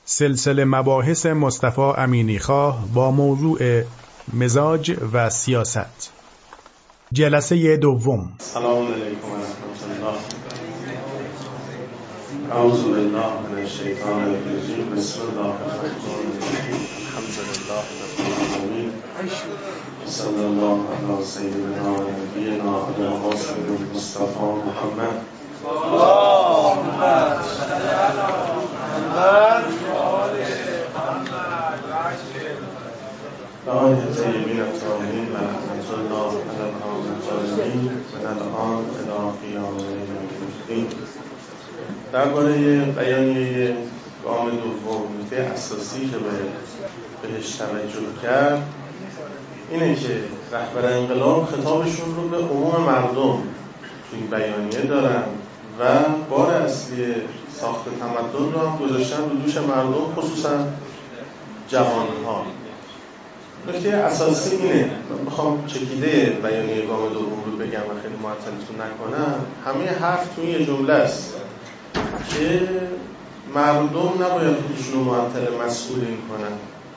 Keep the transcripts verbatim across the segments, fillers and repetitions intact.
سلسله مباحث مصطفی امینیخواه با موضوع مزاج و سیاست. جلسه دوم. سلام علیکم و رحمت الله. اعوذ بالله من الشیطان الرجیم. بسم الله الرحمن الرحیم. الحمد لله رب العالمین. صلی الله علی سیدنا و نبینا ابی القاسم مصطفی محمد. اللهم صل علی محمد و آل محمد و آل طیبین الطاهرین و رحمت الله علی الظالمین من الان الی قیام الدین. درباره بیانیه گام دوم نکته اساسی که بهش توجه کرد اینه که رهبر انقلاب خطابشون رو به عموم مردم تو این بیانیه دارن و بار اصلی ساخت تمدن رو هم گذاشتن رو دوش مردم، خصوصا جوانها. نکته اساسی اینه، من بخوام چکیده بیانیه گام دوم رو بگم و خیلی معطلتون نکنم، همه حرف تو یه جمله است که مردم نباید خودشون رو معطل مسئولین کنن.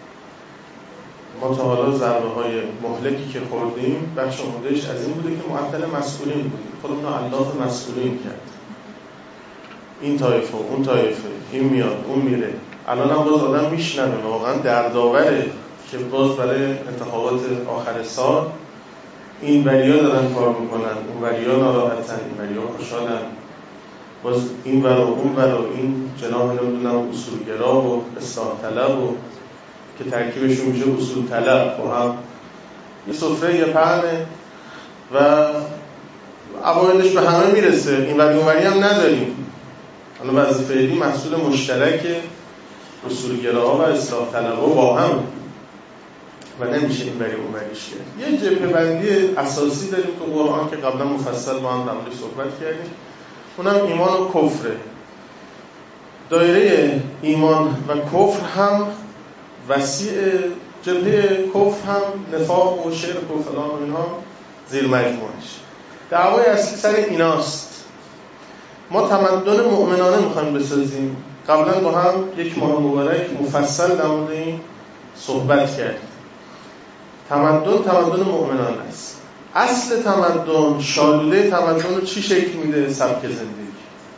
ما تا حالا ضربه های مهلکی که خوردیم بخش عمده‌اش از این بوده که معطل مسئولین بودیم، خودمون رو علاف مسئولین کرد. این طایفه اون طایفه، این میاد اون میره. الان هم باز آدم میشنوه، واقعا دردآوره که باز برای انتخابات آخر سال این وریا دارن کار میکنن، اون وریا ناراحتن، این وریا خوشحالن، باز این ور و اون ور و این جناح نمیدونم اصولگرا و اصلاح طلب و که ترکیبشون میشه اصول طلب و هم یه سفره یه پهنه و عوایدش به همه میرسه. این وری اون وری هم نداریم. حالا وضع فعلی محصول مشترک اصولگراها و اصلاح طلبها با هم و نمیشه این وری اون وریش کرد. یه جبهه بندی اساسی داریم تو قرآن که قبلا مفصل با هم در موردش صحبت کردیم، اونم ایمان و کفره. دایره ایمان و کفر هم وسیع، جبهه کفر هم نفاق و شرک و فلان و اینها زیر مجموعش. دعوای اصلی سر ایناست. ما تمدن مؤمنانه میخوایم بسازیم. قبلا با هم یک ماه مبارک مفصل در مورد این صحبت کردیم. تمدن تمدن مؤمنانه است. اصل تمدن، شالوده تمدن رو چی شکل میده؟ سبک زندگی.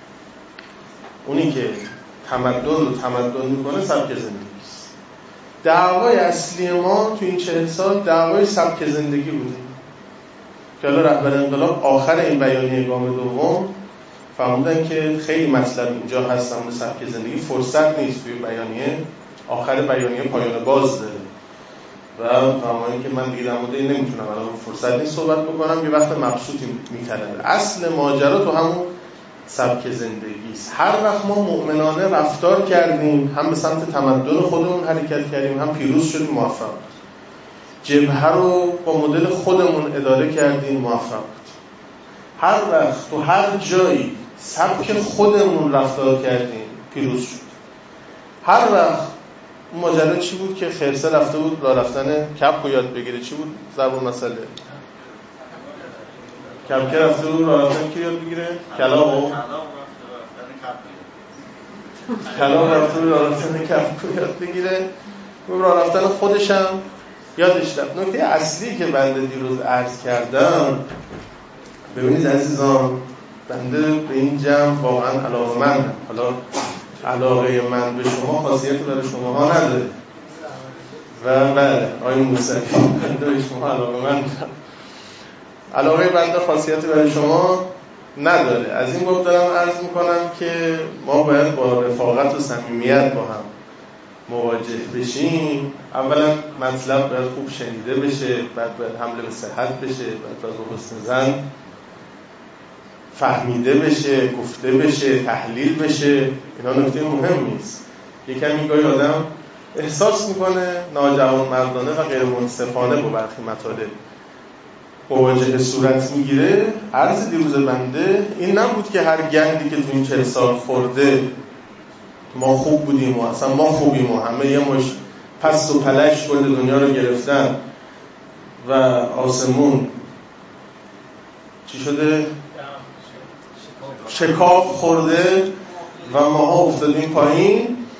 اونی که تمدن رو تمدن میکنه سبک زندگی است. دعوای اصلی ما تو این چهل سال دعوای سبک زندگی بوده که حالا رهبر انقلاب آخر این بیانیه گام دوم فهمیدن که خیلی مطلب اینجا هست در مورد سبک زندگی، فرصت نیست توی بیانیه آخر بیانیه پایان باز داره و فهمیدن که من دیگه در مورد این نمیتونم الان فرصت نیست صحبت بکنم، یه وقت مبسوطی میطلبه. اصل ماجرا تو همون سبک زندگی است. هر وقت ما مؤمنانه رفتار کردیم، هم به سمت تمدن خودمون حرکت کردیم، هم پیروز شدیم، موفق. جبهه رو با مدل خودمون اداره کردیم، موفق. هر وقت تو هر جایی سبک خودمون رفتار کردیم، پیروز شد. هر وقت اون ماجرا چی بود که خرسه رفته بود راه رفتن کپ رو یاد بگیره؟ چی بود ضرب مسئله؟ کپکه رفته بود راه رفتن کی یاد بگیره؟ کلاغ و کلاغ رفته بود راه رفتن کپ رو یاد بگیره، و راه رفتن خودشم یادش رفت. نکته اصلی که بنده دیروز عرض کردم، ببینید عزیزان، بنده به این جمع واقعا علاقه‌مندم. حالا علاقه من به شما خاصیت برای شما ها نداره و بله آقای موسوی بنده به شما علاقه‌مندم، علاقه بنده خاصیت برای شما نداره. از این باب دارم عرض میکنم که ما باید با رفاقت و صمیمیت با هم مواجه بشیم. اولا مطلب باید خوب شنیده بشه، بعد باید حمله به صحت بشه، بعد باید به حسن ظن فهمیده بشه، گفته بشه، تحلیل بشه. اینا نکته مهمی است. یکمی گاهی آدم احساس میکنه ناجوانمردانه و غیر منصفانه با برخی مطالب مواجهه صورت میگیره. عرض دیروز بنده این نبود که هر گندی که تو این چهل سال خورده ما خوب بودیم و اصلا ما خوبیم و همه یه مش پس و پلش کل دنیا رو گرفتن و آسمون چی شده؟ شکاف خورده و ماها افتادیم پایین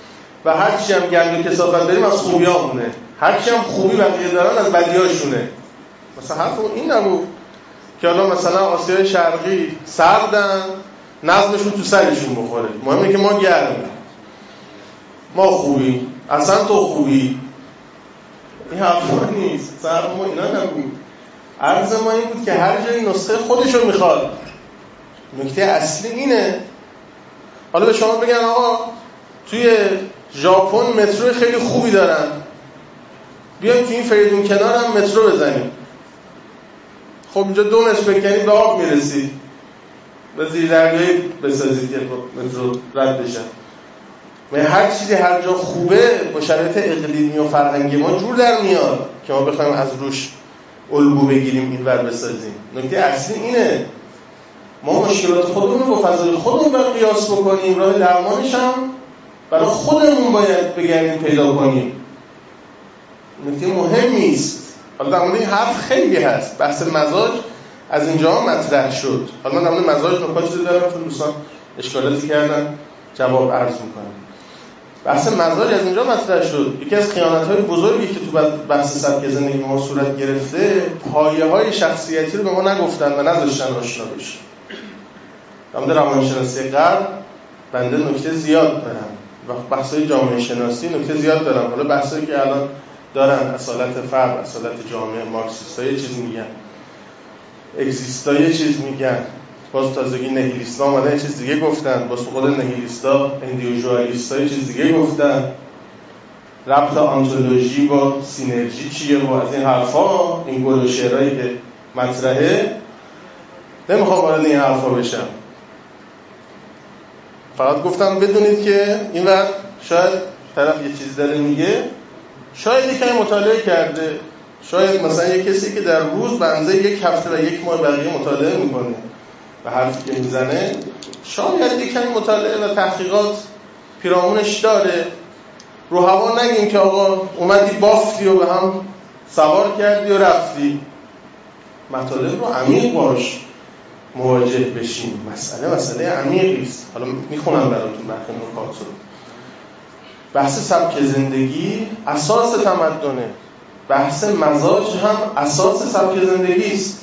و هر چی هم گند و کثافت داریم از خوبیامونه، هر چی هم خوبی بقیه دارن از بدیاشونه. مثلا حرف این نبود که حالا مثلا آسیای شرقی سردن نظمشون تو سرشون بخوره، مهمه که ما گرمیم، ما خوبی، اصلا تو خوبی. این حرفا نیست، سر ما اینا نبود. عرض ما این بود که هر جایی نسخه خودشو میخواد. نکته اصلی اینه. حالا به شما بگن آقا توی ژاپن مترو خیلی خوبی دارن، بیایم تو این فریدون کنار هم مترو بزنیم. خب اینجا دو متر بکنید به آب میرسید، به زیر دریایی بسازید که مترو رد بشن. و هر چیزی هر جا خوبه با شرایط اقلیمی و فرهنگی ما جور در میاد که ما بخوایم از روش الگو بگیریم این ور بسازیم. نکته اصلی اینه ما مشکلات خودمون رو با فضای خودمون بر قیاس بکنیم، راه درمانش هم برای خودمون باید بگردیم پیدا کنیم. نکته مهمی است. حالا در مورد این حرف خیلی هست، بحث مزاج از اینجا مطرح شد. حالا من در مورد مزاج نکاتی رو دارم که دوستان اشکالاتی کردن جواب عرض میکنم. بحث مزاج از اینجا مطرح شد. یکی از خیانت‌های بزرگی که تو بحث سبک زندگی ما صورت گرفته، پایه‌های شخصیتی رو به ما نگفتن و نذاشتن آشنا بشیم. در مورد روانشناسی غرب بنده نکته زیاد دارم و بحث‌های جامعه شناسی نکته زیاد دارم. حالا بحثایی که الان دارن اصالت فرد، اصالت جامعه، مارکسیست‌ها یه چیز میگن، اگزیست‌ها یه چیز میگن، باز تازگی نهیلیست‌ها اومدن یه چیز دیگه گفتن، باز خود نهیلیست‌ها اندیویدوالیست‌ها یه چیز دیگه گفتن، ربط آنتولوژی با سینرژی چیه و از این حرفا، این گل و شعرهایی که مطرحه. نمیخوام وارد این حرفا بشم، فقط گفتم بدونید که این وقت شاید طرف یه چیز داره میگه، شاید یکی مطالعه کرده، شاید مثلا یک کسی که در روز بنزه یک هفته و یک ماه بقیه مطالعه میکنه و حرفی که میزنه شاید یک کمی مطالعه و تحقیقات پیرامونش داره. رو هوا نگیم که آقا اومدی بافتی و به هم سوار کردی و رفتی. مطالب رو عمیق باش مواجه بشیم. مسئله مسئله عمیقی است. حالا میخونم براتون برخی نکات رو. بحث سبک زندگی اساس تمدنه، بحث مزاج هم اساس سبک زندگی است.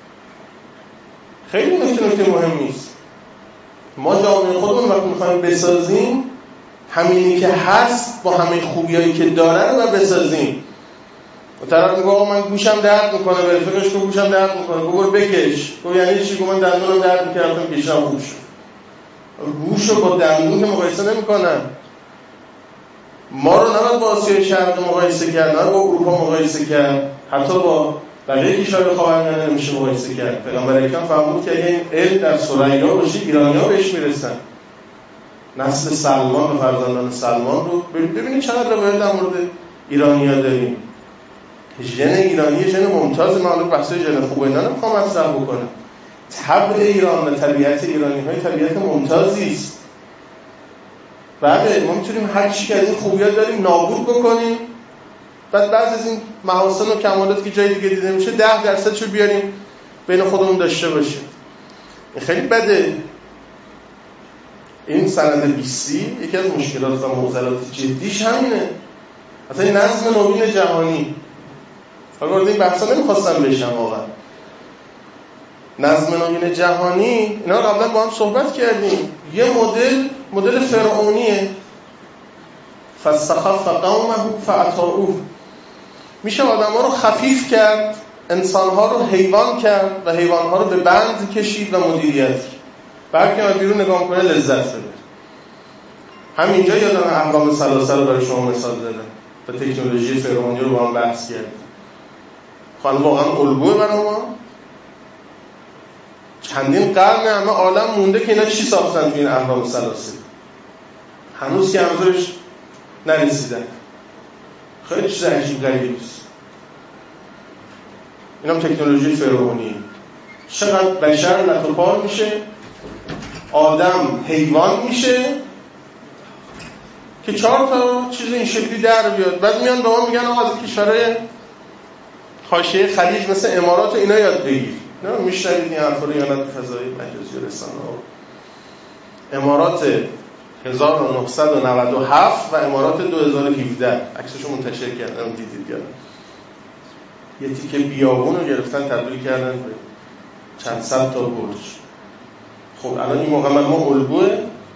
خیلی نکته نکته مهمی است. ما جامعه خودمون وقتی میخوایم بسازیم، همینی که هست با همه خوبیایی که داره رو بسازیم. و طرف میگه آقا من گوشم درد میکنه، ولی فکرش که گوشم درد میکنه، گو برو بکش. گو یعنی چی؟ گو من دندونم درد میکردم کشیدم گوش. گوش رو با دندون که مقایسه نمیکنن. ما رو نباید با آسیای شرقی مقایسه کرد، نه با اروپا مقایسه کرد، حتی با بقیه کشورهای خاورمیانه نمیشه مقایسه کرد. پیغمبر اکرم فرمود که اگه این علم در ثریا باشه ایرانی‌ها بهش میرسن. نسل سلمان و فرزندان سلمان رو ببینید چقدر روایت در مورد ایرانی‌ها داریم. ژن ایرانی ژن ممتاز. من الان بحث ژن خوب اینا نمیخوام مطرح بکنم. طبع ایران و طبیعت ایرانی‌های طبیعت ممتازی است. بله ما میتونیم هر چی که از این خوبیات داریم نابود بکنیم، بعد بعضی از این محاسن و کمالاتی که جای دیگه دیده میشه ده درصدشو بیاریم بین خودمون داشته باشیم. این خیلی بده. این سند بیستی یکی از مشکلات و معضلات جدیش همینه. اصلا این نظم نوین جهانی، حالا وارد این بحثا نمیخواستم بشم واقعا. نظم نوین جهانی اینا قبلا با هم صحبت کردیم. یه مدل مدل فرعونیه. فاستخف قومه فاطاعوه. میشه آدم‌ها رو خفیف کرد، انسان‌ها رو حیوان کرد و حیوان‌ها رو به بند کشید و مدیریت کرد. برکه ما بیرون نگاه کنه لذت بده. همینجا یادم اهرام ثلاثه رو برای شما مثال دادم و تکنولوژی فرعونی رو با هم بحث کردیم. خب واقعا الگوه برای ما. چندین قرن همه عالم مونده که اینا چی ساختن تو این اهرام ثلاثه. هنوز که همزورش نرسیدن. خیلی چیز عجیب غریبی است. اینم تکنولوژی فرعونی. چقدر بشر لطوپار میشه، آدم حیوان میشه که چهار تا چیز این شکلی در بیاد. بعد میان به ما میگن آقا از کشورهای حاشیه خلیج مثل امارات و اینا یاد بگیر. نه میشنوید این حرفا رو یا نه تو فضای مجازی و رسانه‌ها. امارات هزار و نهصد و نود و هفت و امارات دو هزار و هفده. عکسشو منتشر کردن، دیدید یا یه تیکه بیابون رو گرفتن تبدیل کردن به چند صد تا برج. خب الان این موقع ما الگوه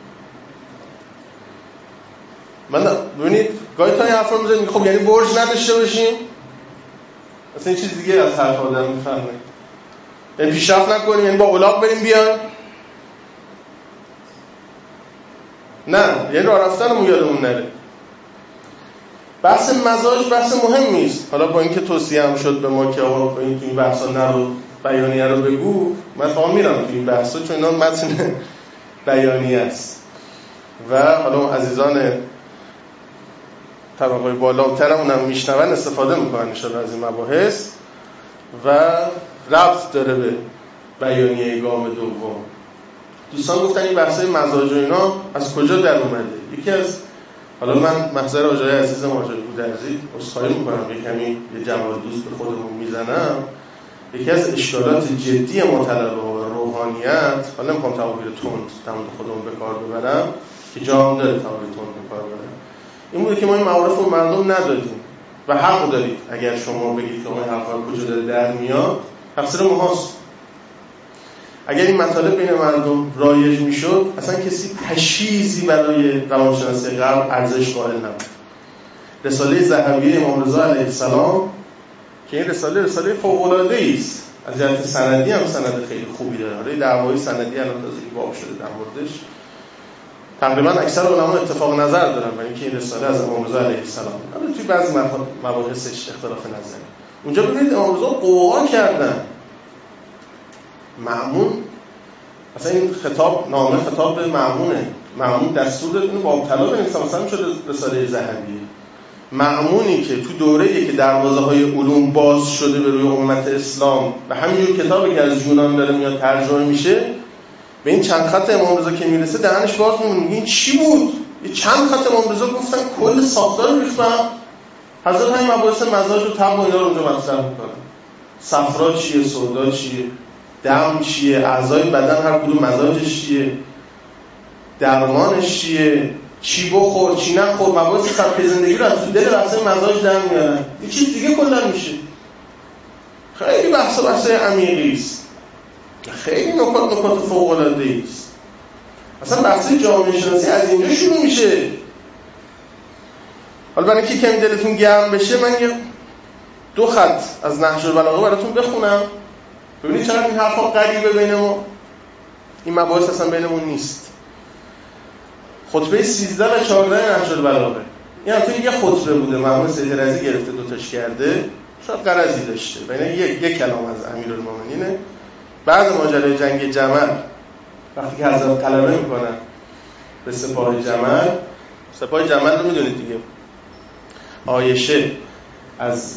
من ببینید گاهی تا این حرف رو میزنید خب یعنی برج نداشته باشیم؟ اصلا این چیز دیگه از حرف آدم میفهمه. یعنی پیشرفت نکنیم، یعنی با الاغ بریم بیایم؟ نه، یعنی راه رفتنمون یادمون نره. بحث مزاج بحث مهمی است. حالا با اینکه توصیه هم شد به ما که آقا این تو این بحثا نرو، بیانیه رو بگو، من فهم میرم تو این بحثا چون اینا متن بیانیه است و حالا اون عزیزان طبقه بالاترمون هم میشنون استفاده میکنن انشاءالله از این مباحث و ربط داره به بیانیه گام دوم. دوستان گفتن این بحثای مزاج و اینا از کجا در اومده؟ یکی از حالا من محضر آجای عزیزم آجای بودرزی عذرخواهی میکنم یه کمی یه جمال دوست به خودمون میزنم. یکی از اشکالات جدی مطلبه و روحانیت، حالا نمیخوام تعابیر تند تمام خودمون به کار ببرم که جا هم داره تعابیر تند به کار ببرم، این بوده که ما این معارف رو مردم ندادیم و حق دارید اگر شما بگید که ما این حرفا کجا داره در میاد، تقصیر ماست. اگر این مطالب بین مردم رایج میشد اصلا کسی پشیزی برای روانشناسی غرب ارزش قائل نبود. رساله ذهبیه امام رضا علیه السلام که این رساله رساله فوق‌العاده است، از جهت سندی هم سند خیلی خوبی داره. حالا دعوای سندی الان تازه باب شده در موردش، تقریبا اکثر علما اتفاق نظر دارن برای اینکه این رساله از امام رضا علیه السلام. البته توی بعضی مباحثش اختلاف نظر. اونجا ببینید امام رضا قوقا کردن مأمون، اصلا این خطاب نامه خطاب به مأمونه، مأمون دستور داد اینو با ابتلا بنویسه، مثلا شده رساله ذهبیه. مأمونی که تو دوره‌ای که دروازه‌های علوم باز شده به روی امت اسلام و همینجور کتابی که از یونان داره میاد ترجمه میشه، به این چند خط امام رضا که میرسه دهنش باز میمونه، میگه این چی بود؟ یه چند خط امام رضا گفتن کل ساختار ریختم. حضرت همین مباحث مزاج و طبع و اینا رو اونجا مطرح میکنن. صفرا چیه، سودا چیه، دم چیه، اعضای بدن هر کدوم مزاجش چیه، درمانش چیه، چی بخور چی نخور، مباحث سبک زندگی رو از دل بحث مزاج در میارن. یه چیز دیگه کلا میشه. خیلی بحث بحث عمیقی است، خیلی نکات نکات فوق العاده است. اصلا بحث جامعه شناسی از اینجا شروع میشه. حالا برای اینکه کمی دلتون گرم بشه من یه دو خط از نهج البلاغه براتون بخونم، ببینید چقدر این حرفا غریبه بین ما. این مباحث اصلا بینمون نیست. خطبه سیزده و چهارده نهج البلاغه، این البته یه خطبه بوده، مرحوم سید رضی گرفته دوتاش کرده، شاید غرضی داشته. بین یک یک کلام از امیرالمومنینه. بعد ماجرای جنگ جمل وقتی که حضرت غلبه میکنن به سپاه جمل، سپاه جمل رو میدونید دیگه، عایشه از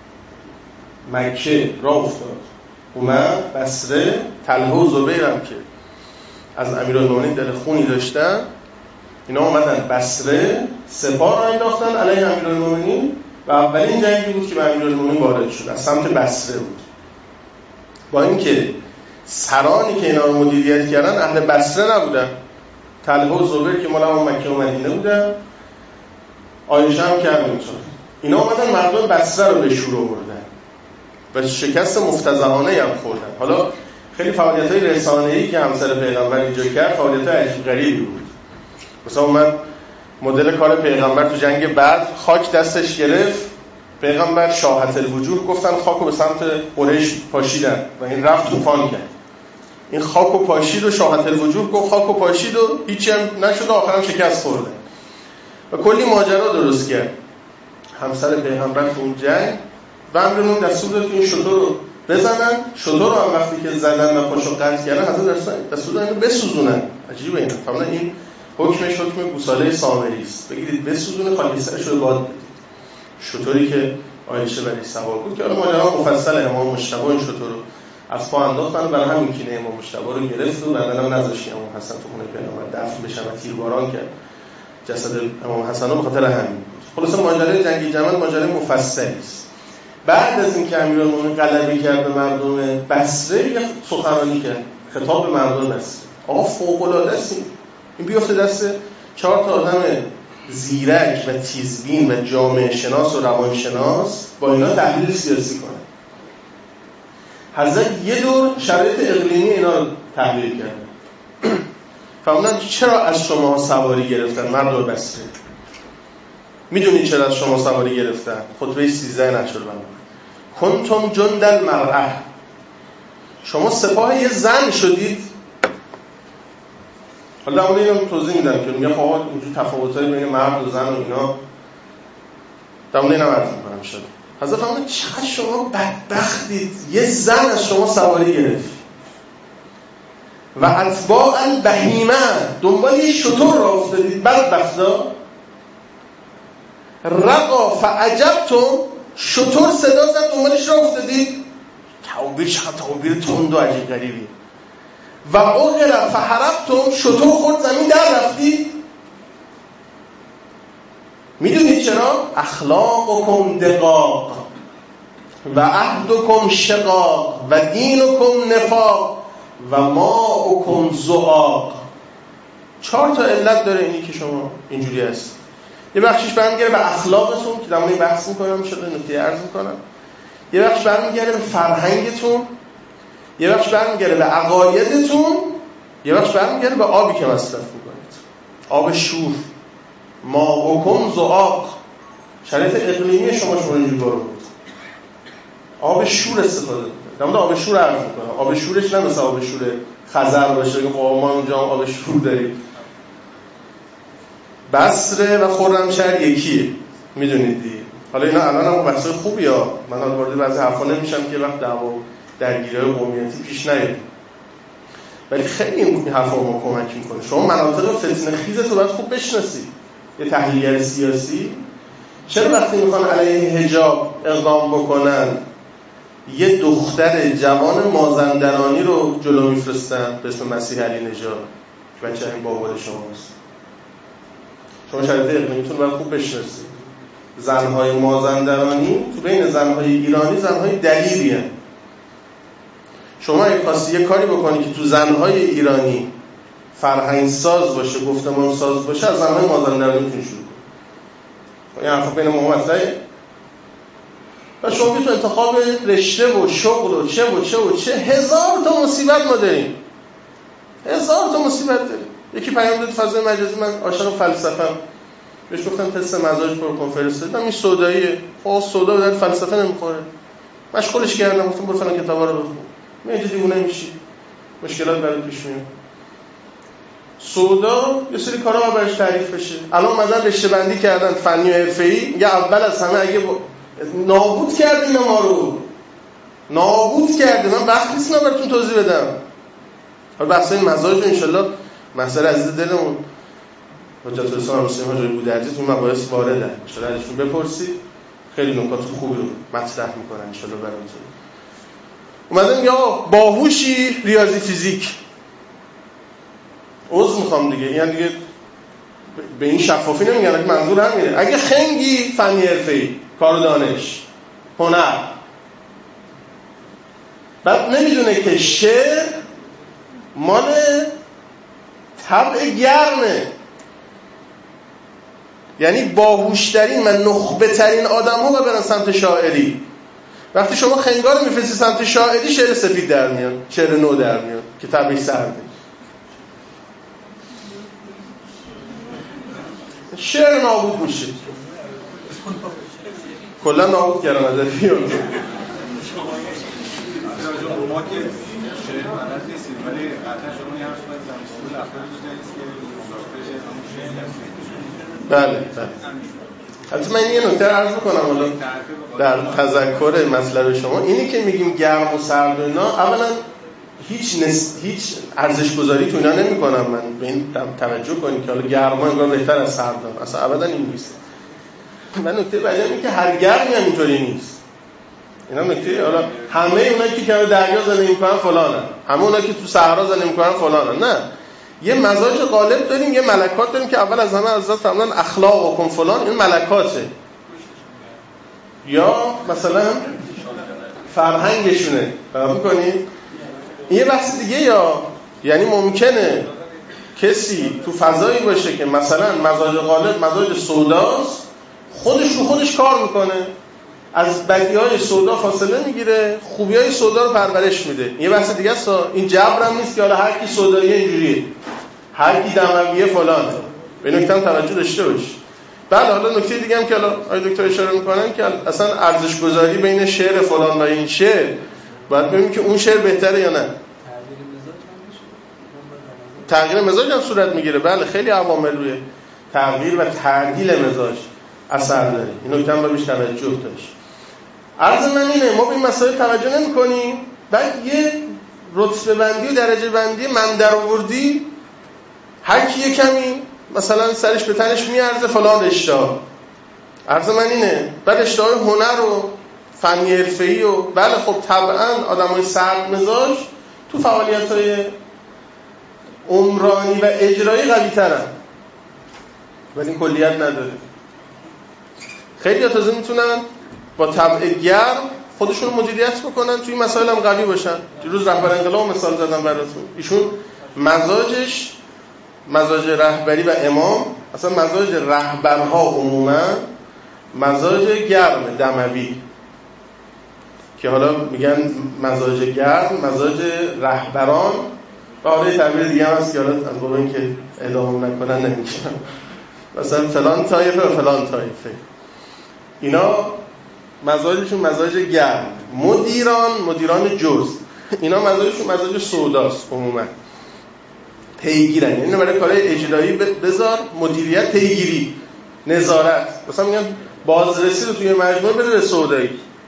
مکه راه افتاد اومد بصره، طلحه و زبیر هم که از امیرالمومنین دل خونی داشتن، اینا اومدن بصره، سپاه رو انداختن علیه امیرالمومنین و اولین جنگی بود که به امیرالمومنین وارد شد از سمت بصره بود. با اینکه سرانی که اینا رو مدیریت کردن اهل بصره نبودن، طلحه و زبیر که مال همون مکه و مدینه بودن، عایشه هم که همینطور. اینا اومدن مردم بصره رو به شور آوردن و شکست مفتضحانه هم خوردن. حالا خیلی فعالیت‌های رسانه‌ای که همسر پیغمبر اینجا کرد فعالیت‌های عجیب غریبی بود. مثلا اومد مدل کار پیغمبر تو جنگ بدر، خاک دستش گرفت، پیغمبر شاهت الوجوه گفتن خاکو به سمت قریش پاشیدن و این رفت طوفان کرد. این خاکو پاشید و شاهت الوجوه گفت خاکو پاشید و هیچی هم نشد و آخرام شکست خوردن و کلی ماجرا درست کرد. همسر پیغمبر تو اون جنگ و امرمون دستور داد که این شتر رو بزنن، شتر رو هم وقتی که زدن و پاشو قطع کردن حضرت دستور دادن بسوزونن. عجیبه اینا. طبعا این حکمش حکم گوساله سامری است، بگیرید بسوزونه خالی سرش رو باد بدید. شتری که عایشه برای سوار بود که حالا ماجرا مفصل امام مجتبی این شتر رو از پا انداختن، برای همین کینه امام مجتبی رو گرفت و بعدن هم نذاشت امام حسن تو خونه پیغمبر دفن بشه و تیرباران کرد جسد امام حسن رو به خاطر همین. خلاص ماجرای جنگ جمل ماجرای مفصلی است. بعد از اینکه امیرالمومنین غلبه کرد به مردم بصره یه سخنرانی کرد، خطاب به مردم بصره. آقا فوق العاده است این بیفته دست چهار تا آدم زیرک و تیزبین و جامعه شناس و روانشناس با اینا تحلیل سیاسی کنن. حضرت یه دور شرایط اقلیمی اینا رو تحلیل کردن. فرمودن چرا از شما سواری گرفتن مردم بصره؟ میدونید چرا از شما سواری گرفتن؟ خطبه سیزده نشر بنده کنتم جند المرأة، شما سپاه یه زن شدید. حالا در مورد اینو توضیح میدم که میگه خب اینجور تفاوت‌های بین مرد و زن و اینا در مورد اینم عرض می‌کنم شده. حضرت فرمودن چقدر شما بدبختید، یه زن از شما سواری گرفت و اتباع البهیمه، دنبال یه شتر را افتادید. بدبختا رقا فعجبتم، شتر صدا زد دنبالش را افتادید. تعبیر چقدر تعبیر تند و عجیب غریبی. و اغرق فحربتم، شتر خورد زمین در رفتید. میدونید چرا؟ اخلاقکم دقاق و عهدکم شقاق و دینکم نفاق و ماؤکم زقاق. چهار تا علت داره اینی که شما اینجوری هست. یه بخشش برمیگره به اخلاقتون که در مورد بحث میکنم، شده نکته عرض میکنم. یه بخش برمیگره به فرهنگتون، یه بخش برمیگره به عقایدتون، یه بخش برمیگره به آبی که مصرف میکنید. آب شور، ماؤکم زقاق. شرایط اقلیمی شما شما اینجوری بود. آب شور استفاده میکنید. در مورد آب شور عرض میکنم. آب شورش نه مثل آب شور خزر باشه که ما اونجا آب شور داریم. بصره و خرمشهر یکیه، میدونید دیگه. حالا اینا الان هم بحثای خوبیه، من حالا وارد بعضی حرفا نمیشم که وقت دعوا درگیری‌های قومیتی پیش نیاد، ولی خیلی این حرفا ما کمک میکنه. شما مناطق فتنه خیزت رو باید خوب بشناسید. یه تحلیلگر سیاسی چرا وقتی میخوان علیه حجاب اقدام بکنن یه دختر جوان مازندرانی رو جلو میفرستن به اسم مسیح علی نژاد که بچه این بابا شماست؟ شما شرایط اقلیمیتون باید خوب بشناسید. زنهای مازندرانی تو بین زنهای ایرانی زنهای دلیری هستند. شما اگه خواستی یه کاری بکنی که تو زنهای ایرانی فرهنگ ساز باشه، گفتمان ساز باشه، از زنهای مازندرانیتون شروع کن. این حرفا بین ما مطرحه. و شما تو انتخاب رشته و شغل و چه و چه و چه هزار تا مصیبت ما داریم. هزار تا مصیبت داریم. یکی پیام داد فضای مجازی، من عاشق فلسفه‌ام، بهش گفتم تست مزاج پر کنفرانس دادم، این سوداییه. خب سودا به فلسفه نمیخوره. مشغولش کردم، گفتم برو فلان کتابا رو بخون. میاد دیوونه میشی. مشکلات برات پیش میاد. سودا یه سری کارا براش تعریف بشه. الان مثلا رشته بندی کردن فنی و حرفه‌ای، میگه اول از همه اگه با... نابود کردین ما رو. نابود کردین. من وقت نیست اینا براتون توضیح بدم. حالا بحثای مزاج ان شاء الله مسئله عزیز دلمون حجت الاسلام مسلم حاجی بودرجی تو مباحث وارده. ان شاء الله ازشون بپرسید. خیلی نکات خوبی رو مطرح میکنن ان شاء الله براتون. اومدم یا باهوشی ریاضی فیزیک. عذر میخوام دیگه، یعنی دیگه به این شفافی نمیگن که منظور همینه. اگه خنگی فنی حرفه‌ای، کار و دانش، هنر، بعد نمیدونه که شعر مال طبع گرمه، یعنی باهوشترین و نخبه ترین آدم ها باید برن سمت شاعری. وقتی شما خنگار رو میفرستی سمت شاعری، شعر سفید در میاد، شعر نو در میاد که طبعش سرده. شعر نابود میشه، کلا نابود کردن ادبیات. ما که شعر بلد نیستیم، ولی قطعا شما یه حرف بزنید اصول افرادی نیست که مضافه همون شعر هست. بله بله. البته من یه نکته عرض می‌کنم حالا در تذکر مطلب شما، اینی که میگیم گرم و سرد و اینا، اولا هیچ نس... هیچ ارزش گذاری تو اینا نمی‌کنم. من به این توجه کنید که حالا گرما انگار بهتر از سردان، اصلا ابدا این نیست. من نکته بعدی اینه که هر گرمی هم اینطوری نیست. اینا نکته، حالا همه اونایی که کنار دریا زندگی می‌کنن فلانن، همه اونایی که تو صحرا زندگی می‌کنن فلانن. نه، یه مزاج غالب داریم، یه ملکات داریم که اول از همه حضرت فرمودن اخلاق و کن فلان، این ملکاته. یا مثلا فرهنگشونه، فهم می‌کنید؟ یه بحث دیگه. یا یعنی ممکنه کسی تو فضایی باشه که مثلا مزاج غالب مزاج سوداست، خودش رو خودش کار میکنه، از بدیهای سودا فاصله میگیره، خوبیای سودا رو پرورش میده. یه بحث دیگه است، این جبر هم نیست که حالا هر کی سوداییه اینجوریه، هر کی دمویه فلانه. به نکته هم توجه داشته باش. بعد حالا نکته دیگه هم که حالا آقای دکتر اشاره میکنن که اصلا ارزش گذاری بین شعر فلان و این شعر باید ببینیم که اون شعر بهتره یا نه. تغییر مزاج هم صورت میگیره. بله خیلی عوامل روی تغییر و تعدیل مزاج اثر داره. این نکته هم باید بهش توجه داشت. عرض من اینه، ما به این مسائل توجه نمی‌کنیم، بعد یه رتبه بندی و درجه بندی من در آوردی، هر کی یه کمی مثلا سرش به تنش میارزه فلان رشته. عرض من اینه، بعد رشته‌های هنر و فنی حرفه‌ای و بله خب طبعاً آدمای سرد مزاج تو فعالیت‌های عمرانی و اجرایی قوی‌ترن، ولی این کلیت نداره. خیلی تازه میتونن با طبع گرم خودشون مدیریت بکنن، توی مسائل هم قوی باشن. دیروز رهبر انقلاب مثال زدم براتون، ایشون مزاجش مزاج رهبری و امام، اصلا مزاج رهبرها عموما مزاج گرم دموی، که حالا میگن مزاج گرم مزاج رهبران و حالا تعبیر دیگه هم هست که حالا از بابا این که ادامه نکنن نمیشن، مثلا فلان طایفه و فلان طایفه، اینا مزاجشون مزاج گرم. مدیران مدیران جز، اینا مزاجشون مزاج سوداست عموما، پیگیرن، یعنی برای کارهای اجرایی بذار مدیریت، پیگیری، نظارت. مثلا میگن بازرسی رو توی مجموعه بده به سودایی.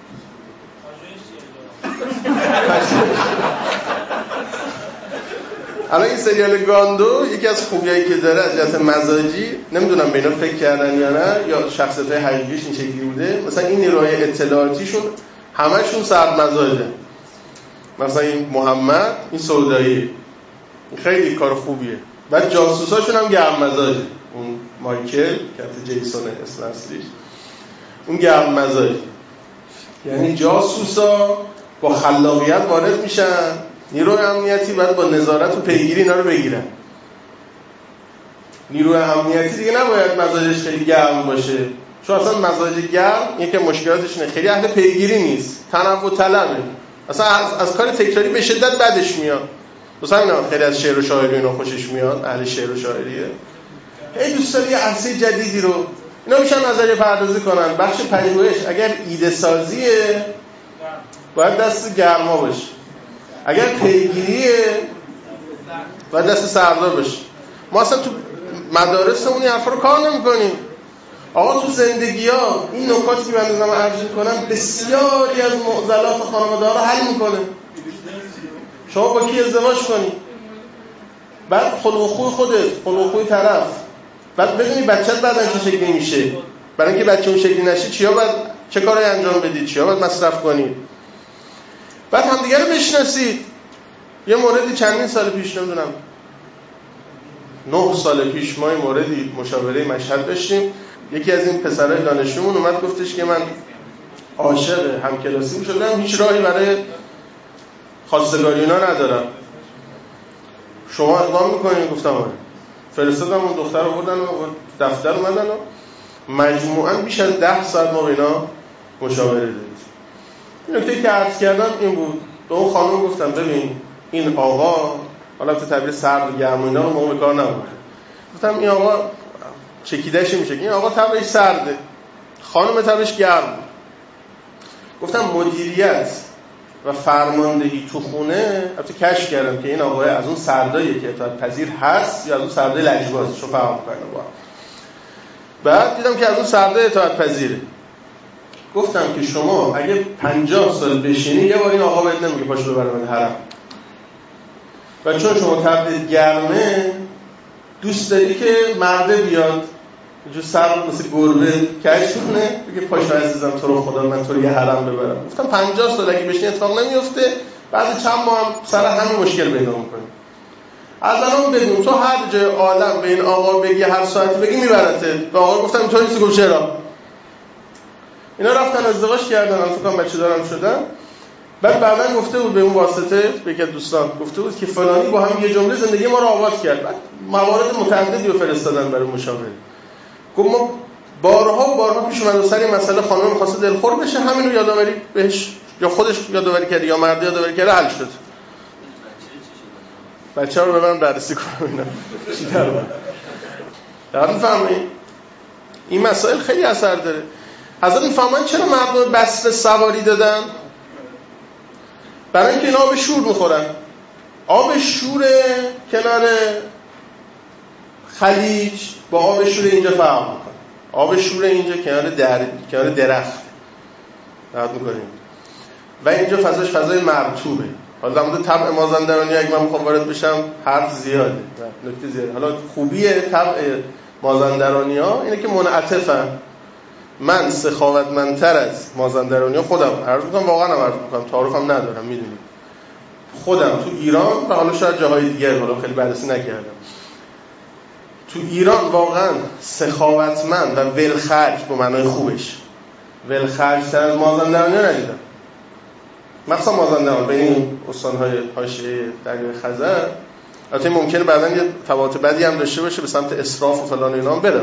الان این سریال گاندو یکی از خوبیایی که داره از جهت مزاجی، نمیدونم به اینا فکر کردن یا نه یا شخصیت‌های حقیقیش این شکلی بوده، مثلا این نیروهای اطلاعاتیشون همشون سرد مزاجه. مثلا این محمد این سودایی، خیلی کار خوبیه. بعد جاسوساشون هم گرم مزاجه، اون مایکل که جیسون اسم اصلیش اون گرم مزاجه، یعنی جاسوسا با خلاقیت وارد میشن، نیروی امنیتی باید با نظارت و پیگیری اینا رو بگیرن. نیروی امنیتی دیگه نباید مزاجش خیلی گرم باشه، چون اصلا مزاج گرم یکی مشکلاتش اینه خیلی اهل پیگیری نیست، تنوع طلبه، اصلا از, از کار تکراری به شدت بدش میاد. مثلا اینا خیلی از شعر و شاعری اینا خوشش میاد، اهل شعر و شاعریه، خیلی دوست داره یه عرصه جدیدی رو اینا میشن نظریه پردازی کنن. بخش پژوهش اگر ایده سازیه باید دست گرما باشه، اگر پیگیریه باید دست سردار باشه. ما اصلا تو مدارسمون این حرفا رو کار نمی‌کنیم. آقا تو زندگی ها این نکاتی که من دارم عرض می‌کنم بسیاری از معضلات خانواده ها رو حل می‌کنه. شما با کی ازدواج کنی، بعد خلق و خوی خودت، خلق و خوی طرف، بعد بدونی بچه‌ت بعدن چه شکلی میشه، برای اینکه بچه اون شکلی نشه چیا باید چه کاری انجام بدید، چیا باید مصرف کنید، بعد همدیگه رو بشناسید. یه موردی چندین سال پیش، نمیدونم نه سال پیش، ما این موردی مشاوره مشهد داشتیم. یکی از این پسرای دانشجومون اومد گفتش که من عاشق همکلاسی شدم، هیچ راهی برای خواستگاری اینا ندارم، شما اقدام میکنین؟ گفتم آره. فرستادم اون دختر رو بردن و دفتر اومدن و مجموعاً بیش از ده ساعت ما اینا مشاوره دادیم. این نکته که عرض کردم این بود. به اون خانم گفتم ببین این آقا، حالا تو تعبیر سرد و گرم و اینا رو ما به کار نبود، گفتم این آقا چکیدهش میشه، این آقا طبعش سرده، خانم طبعش گرم. گفتم مدیریت و فرماندهی تو خونه، البته کشف کردم که این آقا از اون سرداییه که اطاعت پذیر هست یا از اون سردای لجبازه، شو فهم کردم با. بعد دیدم که از اون سردای اطاعت پذیره. گفتم که شما اگه پنجاه سال بشینی یه بار این آقا بهت نمیگه پاشو ببر من حرم، و چون شما طبعت گرمه دوست داری که مرده بیاد جو سر مثل گربه کش کنه بگه پاشو عزیزم تو رو خدا من تو رو یه حرم ببرم. گفتم پنجاه سال اگه بشینی اتفاق نمیفته، بعد چند ماه هم سر همین مشکل پیدا می‌کنی. از الان بدون تو هر جای عالم به این آقا بگی هر ساعتی بگی میبرته. به آقا گفتم اینطوری نیست، گفت چرا؟ اینا رفتن ازدواج کردن، الان فکر کنم بچه دارم شدن. بعد بعداً گفته بود به اون واسطه به یک دوستان گفته بود که فلانی با هم یه جمله زندگی ما رو آباد کرد. بعد موارد متعددی رو فرستادن برای مشاوره. گفت ما بارها و بارها پیش اومد سر این مسئله خانم می‌خواسته دلخور بشه، همین رو یادآوری بهش یا خودش یادآوری کرد یا مرد یادآوری کرد، حل شد. بچه‌ها رو ببرم بررسی کنم اینا چی در بود. در می‌فهمید این مسائل خیلی اثر داره. حضرت می‌فهمن چرا مردم بصره سواری دادن؟ برای اینکه اینا آب شور می‌خورن. آب شور کنار خلیج با آب شور اینجا فرق می‌کنه. آب شور اینجا کنار در کنار درخت درست می‌کنیم و اینجا فضاش فضای مرطوبه. حالا در مورد طبع مازندرانی اگه من می‌خوام وارد بشم حرف زیاده، نکته زیاده. حالا خوبیه طبع مازندرانی‌ها اینه که منعطفن. من سخاوتمندتر از مازندرانی‌ها خودم عرض می‌کنم، واقعا عرض می‌کنم، تعارفم ندارم، می‌دونید خودم تو ایران و حالا شاید جاهای دیگه حالا خیلی بررسی نکردم، تو ایران واقعا سخاوتمند و ولخرج به معنای خوبش ولخرج‌تر از مازندرانی‌ها ندیدم. مثلا مازندران بین این استان‌های حاشیه دریای خزر البته ممکنه بعداً یه تفاوت بدی هم داشته باشه به سمت اسراف و فلان اینا هم بره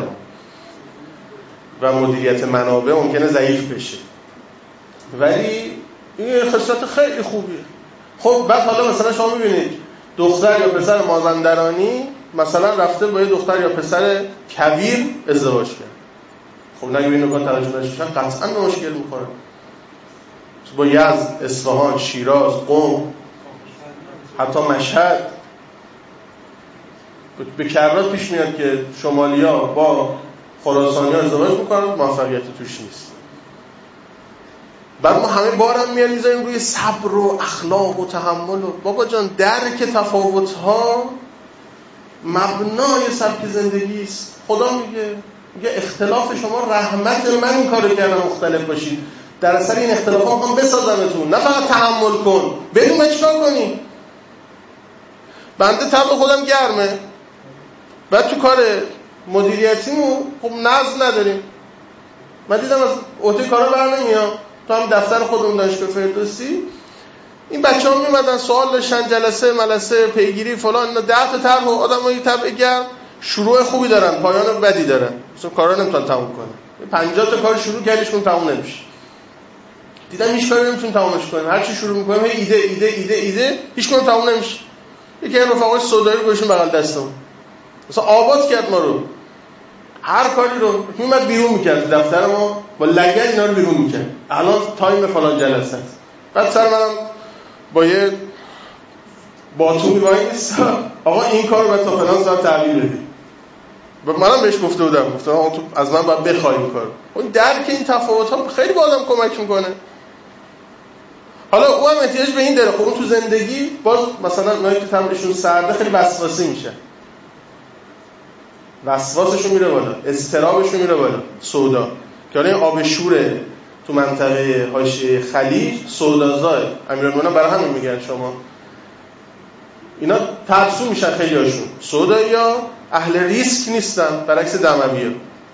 و مدیریت منابع ممکنه ضعیف بشه، ولی این خصلت خیلی خوبیه. خب بعد حالا مثلا شما می‌بینید دختر یا پسر مازندرانی مثلا رفته با یه دختر یا پسر کویر ازدواج کرد. خب نگه این نکات توجه نشدن قطعاً به مشکل می‌خوره. با یزد، اصفهان، شیراز، قم، حتی مشهد به کرات پیش میاد که شمالیا با خراسانی‌ها ازدواج میکنن، موفقیت توش نیست. بعد ما همه بارم میان میذاریم روی صبر و اخلاق و تحمل و بابا جان درک تفاوت‌ها مبنای سبک زندگی است. خدا میگه میگه اختلاف شما رحمت، من این کارو کردم مختلف باشید، در اثر این اختلافات میخوام بسازمتون، نه فقط تحمل کن بدون من چیکار کنی. بنده طبع خودم گرمه، بعد تو کار مدیریتیمون خب نظم نداریم. من دیدم از عهده کارا بر نمیام. تو هم دفتر خودمون دانشگاه فردوسی این بچه‌ها میومدن سوال داشتن، جلسه ملسه پیگیری فلان، اینا ده تا طرح آدمای طبع گرم شروع خوبی دارن، پایان بدی دارن، مثلا کارا نمیتونن تموم کنن. پنجاه تا کار شروع کردیش کن تموم نمیشه. دیدم هیچ کاری نمیتونن تمومش کنن، هر چی شروع میکنیم ایده ایده ایده ایده هیچ کدوم تموم نمیشه. یکی از رفقای سودایی رو گوشیم بغل دستم مثلا آباد کرد ما رو، هر کاری رو میومد بیرون میکرد دفتر ما با لگد اینا رو بیرون میکرد. الان تایم فلان جلسه است. بعد سر منم با یه باتومی وای نیستم آقا این کارو بعد تا فلان ساعت تحویل بدی. و منم بهش گفته بودم گفتم آقا تو از من باید بخوای این کارو. اون درک این تفاوت‌ها خیلی به آدم کمک میکنه. حالا او هم احتیاج به این داره. خب اون تو زندگی باز مثلا اونایی که تمرشون سرده خیلی وسواسی میشه، وسواسشون میره بالا، اضطرابشون میره بالا. سودا که حالا این آب شوره تو منطقه حاشیه خلیج سودازای امیرالمومنین برای همین میگن شما اینا ترسو میشن خیلی هاشون. سودایی‌ها اهل ریسک نیستن برعکس دموی‌ها.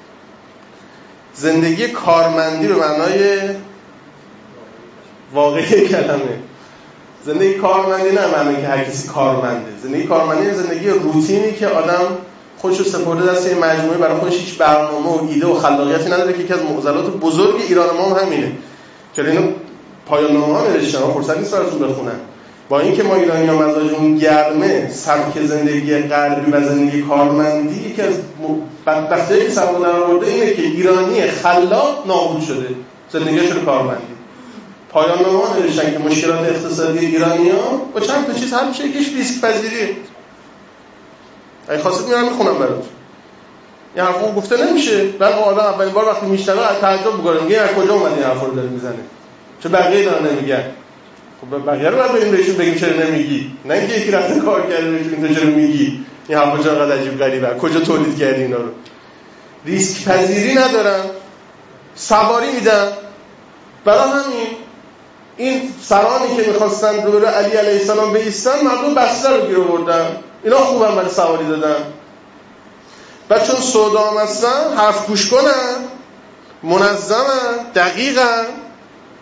زندگی کارمندی به معنای واقعی کلمه، زندگی کارمندی نه معنی که هر کسی کارمنده. زندگی کارمندی زندگی روتینی که آدم خودشو سپرده دست این مجموعه، برای خودش هیچ برنامه و ایده و خلاقیتی نداره که یکی از معضلات بزرگ ایران ما هم همینه که اینو پایان نامه‌ها نوشتن فرصت نیست براتون بخونن. با اینکه ما ایرانی‌ها مزاجمون گرمه، سبک زندگی غربی و زندگی کارمندی یکی از بدبختی‌هایی که سر در آورده اینه که ایرانی خلاق نابود شده، زندگیش رو کارمندی. پایان نامه‌ها نوشتن که مشکلات اقتصادی ایرانی‌ها با چند تا چیز حل میشه. یکیش ریسک پذیریه. اگه خواستید میارم میخونم براتون. این حرفو گفته نمیشه. بعد آدم اولین بار وقتی میشنوه تعجب می‌کنه، میگه از کجا اومد این حرفو رو داره میزنه؟ چه بقیه دارن نمیگن؟ خب بقیه رو بعد بریم بهشون بگیم چرا نمیگی، نه اینکه یکی رفته کار کرده بهشون تو چرا میگی این حرفا چقدر عجیب غریبه، کجا تولید کردی اینا رو؟ ریسک پذیری ندارن، سواری میدن. برای همین این سرانی که میخواستن روبرو علی علیه السلام بایستن مردم بسته رو گیر آوردن. اینا خوبن برای سواری دادن. بعد چون سودا هم هستن حرف گوش کنن، منظمن، دقیقن،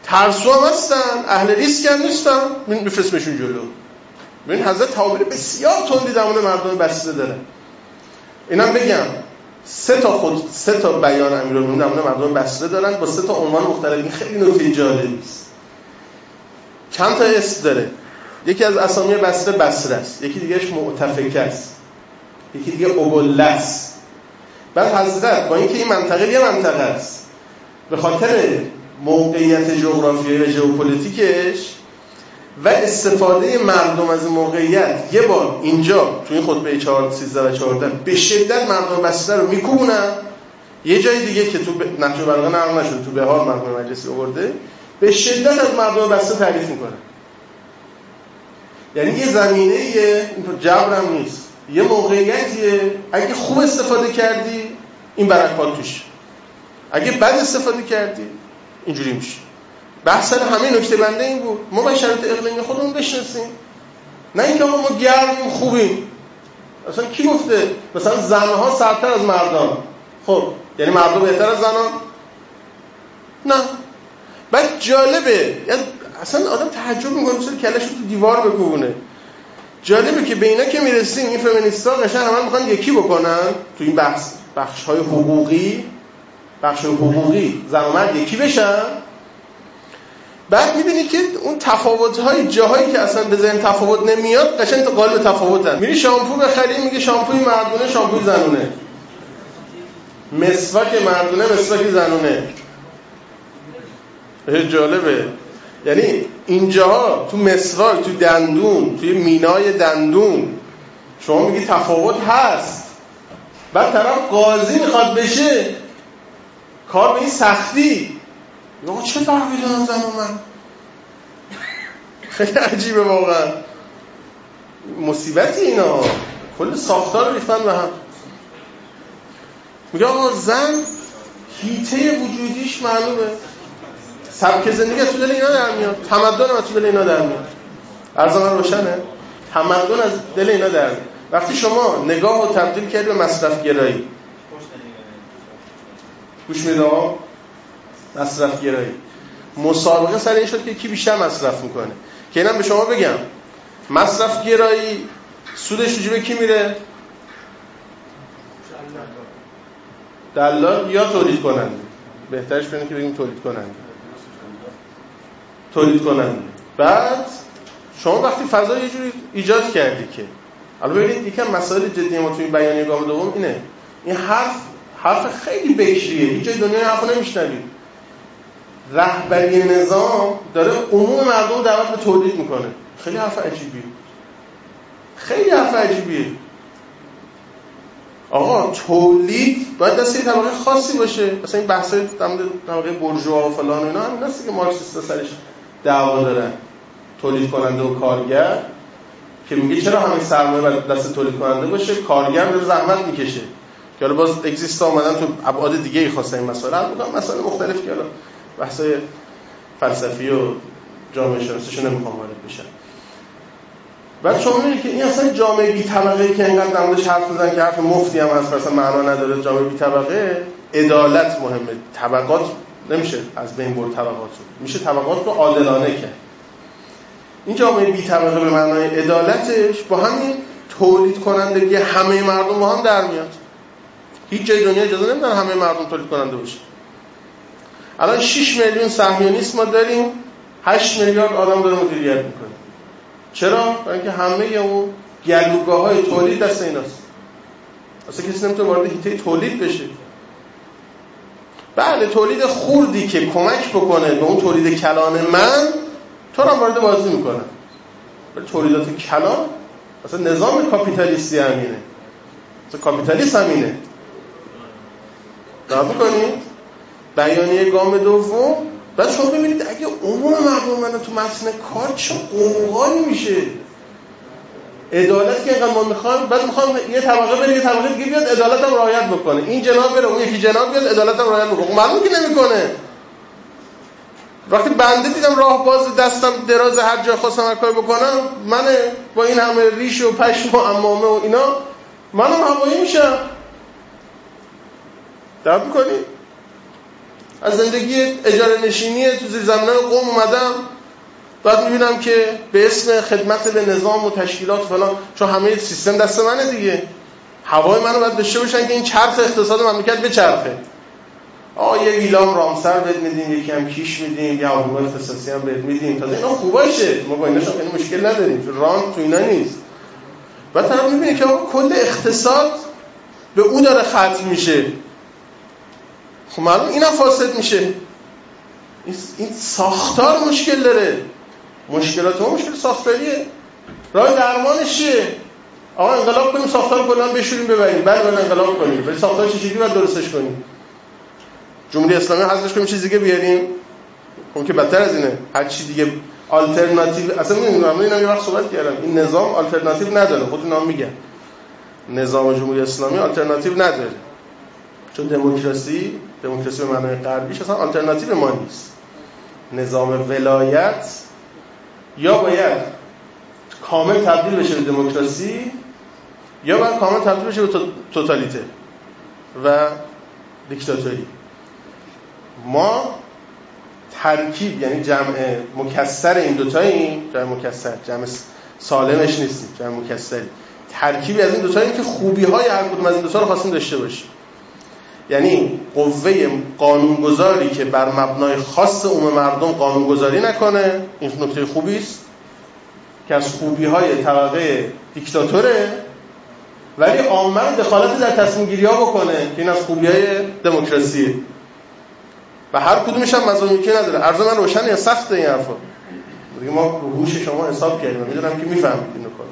ترسو هم هستن، اهل ریسک هم نیستن، میفرستمشون جلو. ببین حضرت تعابیر بسیار تندی در مورد مردم بسیطه داره. اینم بگم سه تا خود سه تا بیان امیرالمومنین در مورد مردم بسیطه دارن با سه تا عنوان مختلف. این خیلی نکته جالبی است. چند تا اسم داره. یکی از اسامی بسیطه بصره است، یکی دیگهش معتفکه است، یکی دیگه ابله است. بعد حضرت با اینکه این منطقه یه منطقه است، به خاطر موقعیت جغرافیایی و ژئوپلیتیکش و استفاده مردم از موقعیت یه بار اینجا تو این خطبه چهار سیزده و چهارده به شدت مردم بسیطه رو میکوبونن. یه جای دیگه که تو نهج البلاغه نقل نشده، تو بهار مرحوم مجلسی آورده، به شدت از مردم بسیطه تعریف میکنه. یعنی یه زمینه یه جبرم نیست، یه موقعیتیه اگه خوب استفاده کردی این برکات توش، اگه بد استفاده کردی اینجوری میشه. بحث همه نکته بنده این بود ما باید شرایط اقلیمی خودمون بشناسیم، نه اینکه ما گرمیم خوبیم. اصلا کی گفته مثلا زنها سرتر از مردان؟ خب یعنی مردم بهتر از زنان؟ نه. بعد جالبه، یعنی اصلا آدم تعجب میکنه چرا کله‌شو تو دیوار بکوبونه. جالبه که به اینا که میرسیم این فمینیستا قشنگ همه میخوان یکی بکنن تو این بحث بخش‌های حقوقی، بخش‌های حقوقی زن و مرد یکی بشن. بعد میبینی که اون تفاوت‌های جاهایی که اصلا به ذهن تفاوت نمیاد قشنگ تو قالب تفاوتن. میری شامپو بخری میگه شامپوی مردونه شامپوی زنونه، مسواک مردونه مسواک زنونه. جالبه. یعنی اینجاها تو مسواک، تو دندون، توی مینای دندون شما میگی تفاوت هست، بعد طرف قاضی میخواد بشه کار به این سختی یا چه فرقی دارن زن و من؟ خیلی عجیبه واقعا. مصیبتی اینا، کل ساختار ریختن به هم. میگه آقا زن هیته وجودیش معلومه، سبک زندگی از تو دل اینا در میاد، تمدن از تو دل اینا در میاد. عرض من روشنه؟ تمدن از دل اینا در میاد. وقتی شما نگاه رو تبدیل کردی به مصرف گرایی، گوش میدید آقا، مصرف گرایی، مسابقه سر این شد که کی بیشتر مصرف میکنه. که اینم به شما بگم مصرف گرایی سودش رو به کی میره؟ دلال یا تولید کننده. بهترش بینه که بگیم تولید کننده. تولید کننده. بعد شما وقتی فضا یه جوری ایجاد کردی که البته ببینید یکم مسائل جدی ما توی بیانیه گام دوم اینه، این حرف حرف خیلی بکریه، هیچ جای دنیا حرفو نمیشنوید. رهبری نظام داره عموم مردم دعوت به تولید میکنه. خیلی حرف عجیبیه، خیلی حرف عجیبیه. آقا تولید باید دست یه طبقه خاصی باشه. مثلا این بحثای در مورد طبقه بورژوا و فلان و اینا همین هست که مارکسیستا سرش دعوا دارن، تولید کننده و کارگر، که میگه چرا همین سرمایه باید دست تولید کننده باشه، کارگر داره زحمت میکشه. که حالا باز اگزیستا اومدن تو ابعاد دیگه ای خواستن این مسائل حل بکنن، مسائل مختلف که حالا بحثای فلسفی و جامعه شناسیشو نمیخوام وارد بشم. بعد شما میبینید که این اصلا جامعه بی طبقه که اینقدر در موردش حرف میزنن که حرف مفتی هم هست، اصلا معنا نداره. جامعه بی طبقه عدالت مهمه، طبقات نمیشه از بین برد، طبقات رو میشه طبقات رو عادلانه کرد. این جامعه بی طبقه به معنای عدالتش با همین تولید کنندگی همه مردم با هم در میاد. هیچ جای دنیا اجازه نمیدن همه مردم تولید کننده باشه. الان شش میلیون صهیونیست ما داریم، هشت میلیارد آدم داره مدیریت میکنه. چرا؟ برای اینکه همه اون گلوگاه‌های تولید دست ایناست. اصلا کسی نمیتونه وارد حیطه تولید بشه. بله تولید خوردی که کمک بکنه به اون تولید کلان من، تو رو هم وارد بازی میکنه. ولی تولیدات کلان اصلا نظام کاپیتالیستی همینه. اصلا کاپیتالیست همینه. دقت میکنید؟ بیانیه گام دوم. بعد شما ببینید اگه عموم مردم من تو متن کار چه قوقایی میشه. عدالت که اینقدر ما میخوایم، بعد میخوایم یه طبقه بره یه طبقه دیگه بیاد عدالت هم رعایت بکنه، این جناب بره اون یکی جناب بیاد عدالت هم رعایت بکنه. معلومه که نمیکنه. وقتی بنده دیدم راه باز دستم دراز هر جا خواستم هر کاری بکنم، من با این همه ریش و پشم و عمامه و اینا منم هوایی میشم. درک میکنی؟ از زندگی اجاره نشینی تو زیر زمینای قم اومدم، بعد میبینم که به اسم خدمت به نظام و تشکیلات فلان، چون همه سیستم دست منه دیگه، هوای منو باید داشته باشن که این چرخ اقتصاد مملکت بچرخه. آقا یه ویلام رامسر بهت میدیم، یکی هم کیش میدیم، یه هواپیمای اختصاصی هم بهت میدیم، تازه اینا خوباشه، ما با ایناش خیلی مشکل نداریم، چون ران تو اینا نیست. بعد طرف میبینه که آقا کل اقتصاد به اون داره ختم میشه، خب معلوم اینم فاسد میشه. این ساختار مشکل داره، مشکلات ما مشکل ساختاریه. راه درمانش چیه؟ آقا انقلاب کنیم ساختار کلا بشوریم ببریم. بله بله انقلاب کنیم، ولی ساختار چه شکلی باید درستش کنیم؟ جمهوری اسلامی حذفش کنیم چیز دیگه بیاریم؟ اون که بدتر از اینه. هر چی دیگه آلترناتیو، اصلا نمیدونم، اینا یه وقت صحبت کردم، این نظام آلترناتیو نداره، خود اینا میگن نظام جمهوری اسلامی آلترناتیو نداره، چون دموکراسی دموکراسی به معنای غربیش اصلا آلترناتیو ما نیست. نظام ولایت یا باید کامل تبدیل بشه به دموکراسی یا باید کامل تبدیل بشه به توتالیته و دیکتاتوری. ما ترکیب، یعنی جمع مکسر این دوتاییم، جمع مکسر، جمع سالمش نیستیم، جمع مکسری، ترکیبی از این دوتاییم که خوبی‌های هر کدوم از این دوتا رو خواستیم داشته باشیم. یعنی قوه قانونگذاری که بر مبنای خاص عموم مردم قانونگذاری نکنه، این نکته خوبی است که از خوبی‌های طبقه دیکتاتوره، ولی عامه دخالت در تصمیم گیری‌ها بکنه که این از خوبی‌های دموکراسیه و هر کدومش هم مزامیکی نداره. عرض من روشنه یا سخته این حرفا؟ دیگه ما رو هوش شما حساب کردیم، میدونم که میفهمید این نکات.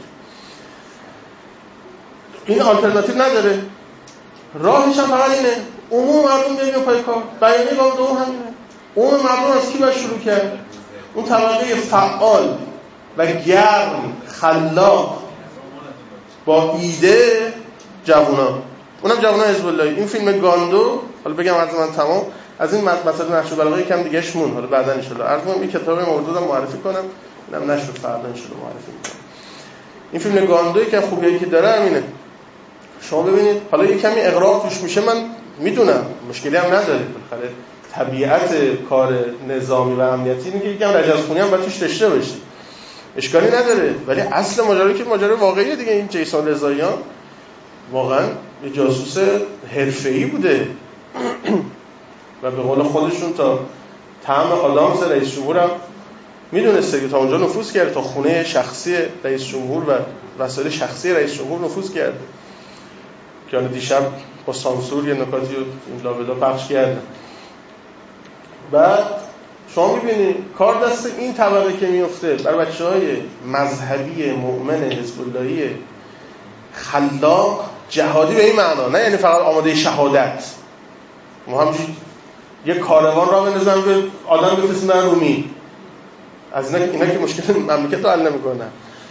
این آلترناتیو نداره، راهش هم فقط اینه عموم مردم بیان پای کار. بیانیه قانون دوم همینه. عموم مردم از کی باید شروع کرد؟ اون طبقه فعال و گرم، خلاق، با ایده جوونا، اونم جوونا حزب الله. این فیلم گاندو، حالا بگم از من تمام، از این مثلا نشر بلاغه یکم دیگه شمون، حالا بعدا ان شاء الله عرض کنم این کتاب موجودم معرفی کنم، اینم نشر فردا ان شاء الله معرفی می‌کنم. این فیلم گاندو که خوبیایی که داره همینه. شما ببینید، حالا یه کمی اغراق توش میشه، من میدونم مشکلی هم نداره، بالاخره طبیعت کار نظامی و امنیتی اینه که یکم رجزخونی هم باید توش داشته باشی، اشکالی نداره، ولی اصل ماجرا که ماجرا واقعیه دیگه. این جیسون رضاییان واقعا یه جاسوس حرفه‌ای بوده و به قول خودشون تا طعم آدامس رئیس جمهور هم میدونسته که تا اونجا نفوذ کرده، تا خونه شخصی رئیس جمهور و وسایل شخصی رئیس جمهور نفوذ کرده که الان دیشب با سانسور یه نکاتی رو این لابلا پخش کردن. بعد شما میبینید کار دست این طبقه که میفته بر بچه‌های مذهبی مؤمن حزب اللهی خلاق جهادی به این معنا، نه یعنی فقط آماده شهادت. ما همینجوری یه کاروان را بندازن به آدم بفرستن رومی، از اینا اینا که مشکل مملکت رو حل نمی‌کنن.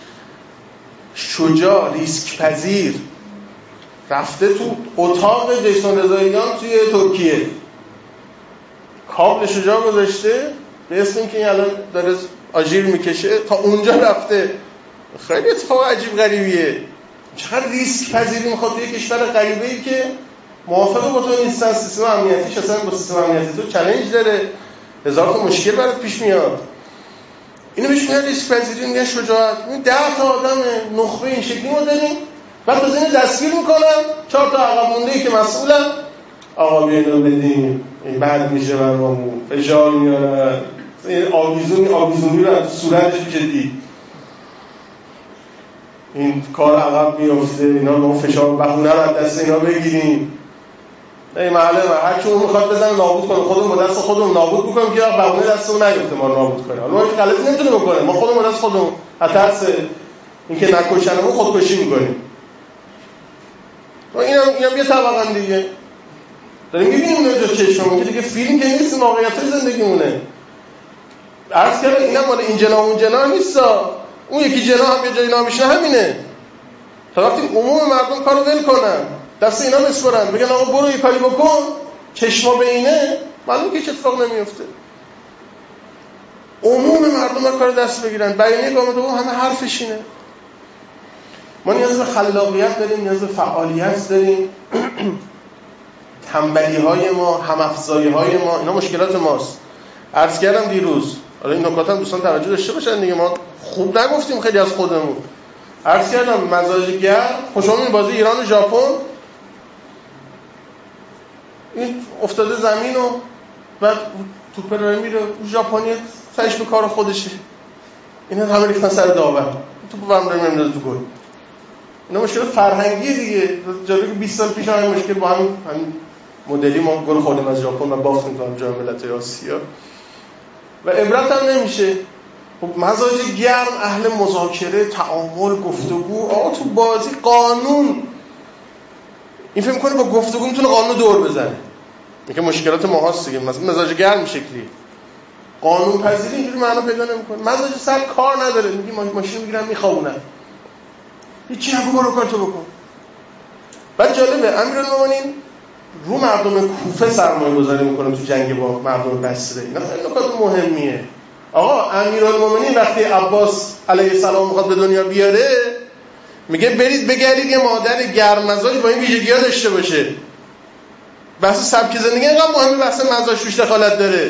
شجاع، ریسک پذیر، رفته تو اتاق جیسون رضاییان توی ترکیه، کابل شجاع گذاشته به اسم اینکه این الان داره آژیر میکشه، تا اونجا رفته. خیلی اتفاق عجیب غریبیه. چقدر ریسک پذیری میخواد توی کشور غریبه‌ای که موافق با تو نیستن، سیستم امنیتیش اصلا با سیستم امنیتی تو چالش داره، هزار تا مشکل برات پیش میاد. اینو بهش میگن ریسک پذیری، میگن شجاعت. این ده تا آدم نخبه این شکلی ما داریم، بعد از این دستگیر میکنن، چهار تا عقب مونده‌ای که مسئولن، آقا بیاین بدیم، این بعد میشه برامون فشار میارن، این آویزونی آویزونی رو از صورتش میشه دید، این کار عقب میفته، اینا ما فشار بهونه رو از دست اینا بگیریم. این محله ما هر کی اون میخواد بزنه نابود کنه، خودمون با دست خودمون نابود میکنیم که بهونه دست اون نیفته ما نابود کنیم. حالا ما که غلطی نمیتونه بکنه، ما خودمون با دست خودمون از ترس اینکه نکشنمون خودکشی میکنیم. و اینم اینم یه طبقه دیگه داریم می‌بینیم اونجا چشممون که دیگه فیلم که نیست، واقعیت زندگیمونه. عرض کردم اینم مال این جناح اون جناح نیستا، اون یکی جناح هم یه جایی نمیشه همینه. تا وقتی عموم مردم کارو ول کنن، دست اینا بسپرن، بگن آقا برو یه کاری بکن، چشما به اینه، معلومه که هیچ اتفاق نمیفته. عموم مردم کارو دست بگیرن. بیانیه گام دوم همه حرفش اینه. ما نیاز به خلاقیت داریم، نیاز به فعالیت داریم. همبلی های ما، همافزایی های ما، اینا مشکلات ماست. عرض کردم دیروز، حالا این نکات هم دوستان توجه داشته باشن دیگه، ما خوب نگفتیم خیلی از خودمون. عرض کردم مزاج گرم، خوشم این بازی ایران و ژاپن، این افتاده زمین و بعد توپ رو میره، ژاپنی سرش به کار خودشه، اینا همه ریختن سر داور، توپ برام داره میندازه تو گل. اینا مشکل فرهنگی دیگه. جالبه که بیست سال پیش هم مشکل با همین همین مدلی ما گل خوردیم از ژاپن و باختیم تو جام ملت‌های آسیا و عبرت هم نمیشه. خب مزاج گرم، اهل مذاکره، تعامل، گفتگو، آقا تو بازی قانون این فکر می‌کنه با گفتگو میتونه قانون دور بزنه. میگه مشکلات ما هست دیگه، مثلا مزاج گرم شکلی قانون پذیری اینجوری معنا پیدا نمی‌کنه. مزاج سرد کار نداره، میگه ماشین میگیرن میخوابونن، هیچی نگو برو کارتو بکن. بعد جالبه امیرالمومنین رو مردم کوفه سرمایه گذاری میکنه تو جنگ با مردم بصره. اینا خیلی نکات مهمیه. آقا امیرالمومنین وقتی عباس علیه السلام میخواد به دنیا بیاره میگه برید بگردید یه مادر گرممزاج با این ویژگی‌ها داشته باشه. بحث سبک زندگی اینقدر مهمه، بحث مزاج توش دخالت داره.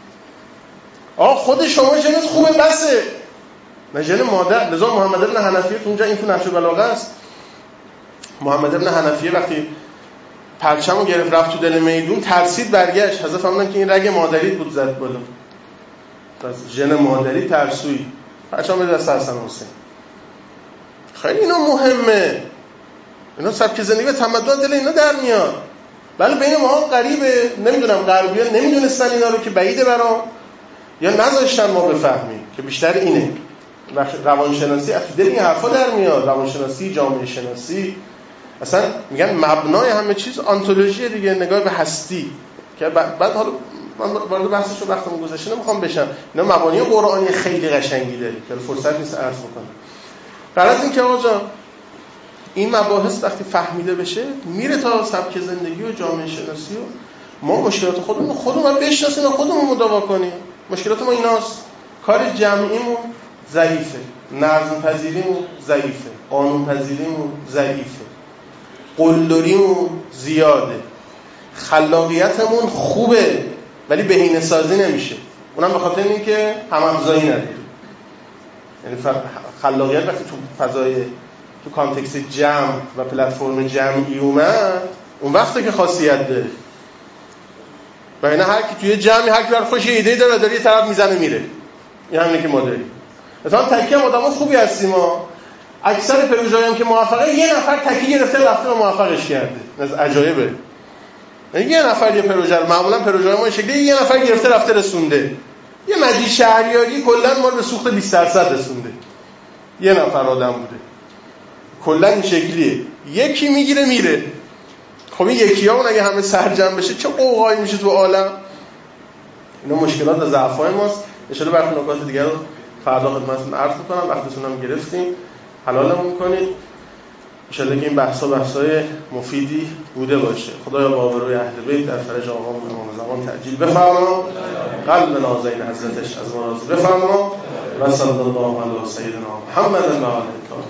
آقا خود شما جنس خوبه بسه، نه ژن مادر. لذا محمد ابن حنفیه تو اونجا این تو نهج البلاغه است. محمد ابن حنفیه وقتی پرچمو گرفت رفت تو دل میدون ترسید برگشت، حضرت فهمیدن که این رگ مادری بود زد بالا، پس ژن مادری ترسویی، پرچم بده دست حسن حسین. خیلی اینا مهمه، اینا سبک زندگی و تمدن دل اینا در میاد. ولی بین ما غریبه، نمیدونم غربی‌ها نمیدونستن اینا رو که بعیده برام یا نذاشتن ما بفهمیم که بیشتر اینه. روانشناسی عقیده این حرفا در میاد، روانشناسی، جامعه شناسی، اصلا میگن مبنای همه چیز آنتولوژی دیگه، نگاه به هستی. که بعد حالا من وارد بحثش رو وقتم گذشته نمیخوام بشم، اینا مبانی قرآنی خیلی قشنگی داره که فرصت نیست عرض بکنم. غرض این که آقا این مباحث وقتی فهمیده بشه میره تا سبک زندگی و جامعه شناسی و ما مشکلات خودمون خودمون بشناسیم و خودمون مداوا کنیم. مشکلات ما ایناست، کار جمعیمون ضعیفه، نظم پذیریمون ضعیفه، قانون پذیریمون ضعیفه، قلدریمون زیاده، خلاقیتمون خوبه ولی بهینه سازی نمیشه. اونم به خاطر اینکه هم افزایی نداریم. یعنی خلاقیت وقتی تو فضای تو کانتکست جمع و پلتفرم جمعی اومد اون وقته که خاصیت داره. و اینا هر کی توی جمعی هر کی بر خوش ایده داره داره یه طرف میزنه میره. این همینه که ما داریم. مثلا تکی هم آدم‌ها خوبی هستیم ما. اکثر پروژه‌ای هم که موفقه یه نفر تکی گرفته رفته و موفقش کرده. از عجایبه. یه نفر یه پروژه رو معمولا پروژه‌های ما شکلی یه نفر گرفته رفته رسونده. یه مجید شهریاری کلا ما رو به سوخت بیست درصد رسونده. یه نفر آدم بوده. کلا این شکلیه. یکی میگیره میره. خب این یکی‌ها اون اگه همه سرجم بشه چه قوقایی میشه تو عالم. اینا مشکلات و ضعف‌های ماست. ان شاءالله براتون نکات دیگه رو فردا خدمتتون عرض می‌کنم. وقتتون هم گرفتیم. حلالمون کنید. ان شاءالله که این بحث‌ها بحث‌های مفیدی بوده باشه. خدایا بابروی اهل بیت در فرج آقامون امام زمان تعجیل بفرما. قلب نازنین حضرتش از ما راضی بفرما. و صلی الله علی سیدنا محمد و علی